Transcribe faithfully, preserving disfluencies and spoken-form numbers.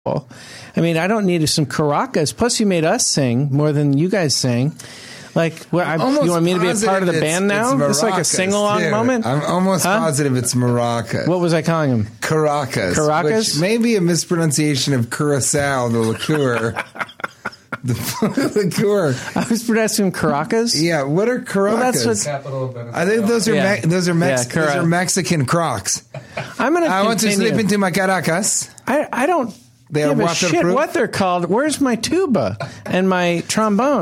I mean, I don't need some Caracas. Plus, you made us sing more than you guys sang. Like, well, I, you want me to be a part of the band now? It's, it's like a sing-along too. moment? I'm almost huh? positive it's maracas. What was I calling him? Caracas. Caracas? Which may be a mispronunciation of Curacao, the liqueur. The liqueur. I was pronouncing Caracas? Yeah, what are Caracas? Well, that's what, I think those are yeah. me- those are Mex- yeah, those are Mexican Crocs. I'm gonna I want to continue. slip into my Caracas. I, I don't They are give a waterproof. shit what they're called. Where's my tuba and my trombone?